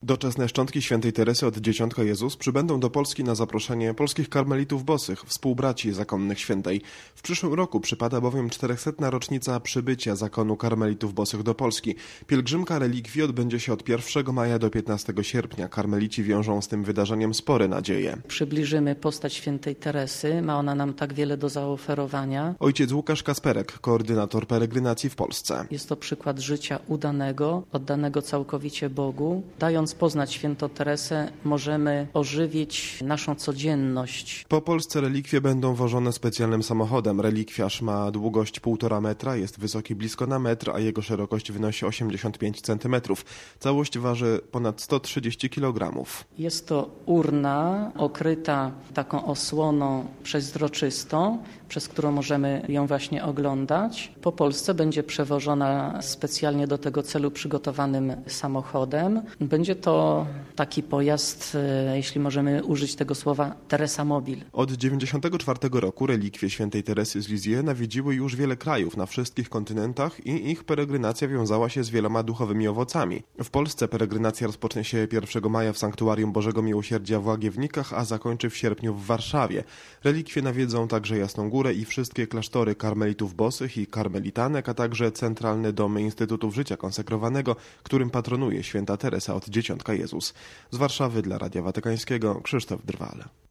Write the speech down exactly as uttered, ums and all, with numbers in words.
Doczesne szczątki świętej Teresy od Dzieciątka Jezus przybędą do Polski na zaproszenie polskich karmelitów bosych, współbraci zakonnych świętej. W przyszłym roku przypada bowiem czterysta rocznica przybycia zakonu karmelitów bosych do Polski. Pielgrzymka relikwii odbędzie się od pierwszego maja do piętnastego sierpnia. Karmelici wiążą z tym wydarzeniem spore nadzieje. Przybliżymy postać świętej Teresy, ma ona nam tak wiele do zaoferowania. Ojciec Łukasz Kasperek, koordynator peregrinacji w Polsce. Jest to przykład życia udanego, oddanego całkowicie Bogu. Dając poznać świętą Teresę, możemy ożywić naszą codzienność. Po Polsce relikwie będą wożone specjalnym samochodem. Relikwiarz ma długość półtora metra, jest wysoki blisko na metr, a jego szerokość wynosi osiemdziesiąt pięć centymetrów. Całość waży ponad sto trzydzieści kilogramów. Jest to urna okryta taką osłoną przeźroczystą, przez którą możemy ją właśnie oglądać. Po Polsce będzie przewożona specjalnie do tego celu przygotowanym samochodem. Będzie to taki pojazd, jeśli możemy użyć tego słowa, Teresa Mobil. Od dziewięćdziesiątego czwartego roku relikwie świętej Teresy z Lisieux nawiedziły już wiele krajów na wszystkich kontynentach i ich peregrinacja wiązała się z wieloma duchowymi owocami. W Polsce peregrinacja rozpocznie się pierwszego maja w Sanktuarium Bożego Miłosierdzia w Łagiewnikach, a zakończy w sierpniu w Warszawie. Relikwie nawiedzą także Jasną Górę i wszystkie klasztory karmelitów bosych i karmelitanek, a także centralne domy Instytutów Życia Konsekrowanego, którym patronuje święta Teresa od Dzieciątka Jezus. Z Warszawy dla Radia Watykańskiego Krzysztof Drwal.